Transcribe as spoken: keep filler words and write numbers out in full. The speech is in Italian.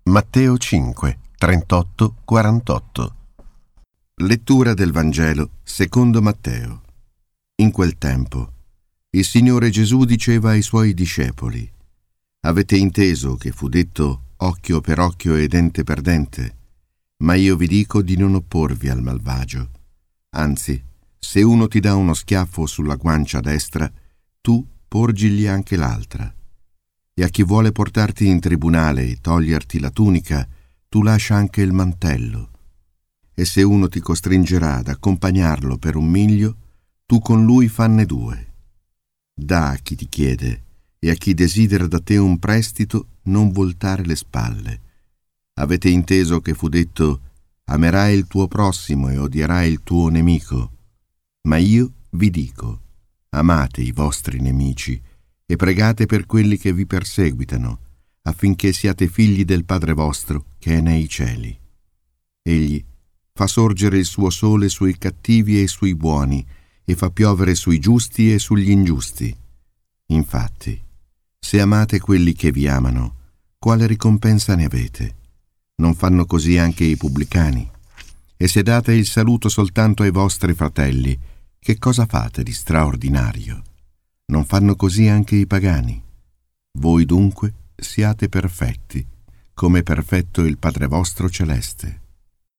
Matteo cinque, trentotto quarantotto. Lettura del Vangelo secondo Matteo. In quel tempo, il Signore Gesù diceva ai Suoi discepoli: «Avete inteso che fu detto occhio per occhio e dente per dente? Ma io vi dico di non opporvi al malvagio. Anzi, se uno ti dà uno schiaffo sulla guancia destra, tu porgigli anche l'altra. E a chi vuole portarti in tribunale e toglierti la tunica, tu lascia anche il mantello. E se uno ti costringerà ad accompagnarlo per un miglio, tu con lui fanne due. Dà a chi ti chiede, e a chi desidera da te un prestito non voltare le spalle. Avete inteso che fu detto: amerai il tuo prossimo e odierai il tuo nemico. Ma io vi dico: amate i vostri nemici e pregate per quelli che vi perseguitano, affinché siate figli del Padre vostro che è nei cieli. Egli fa sorgere il suo sole sui cattivi e sui buoni, e fa piovere sui giusti e sugli ingiusti. Infatti, se amate quelli che vi amano, quale ricompensa ne avete? Non fanno così anche i pubblicani? E se date il saluto soltanto ai vostri fratelli, che cosa fate di straordinario? Non fanno così anche i pagani? Voi dunque siate perfetti, come è perfetto il Padre vostro celeste.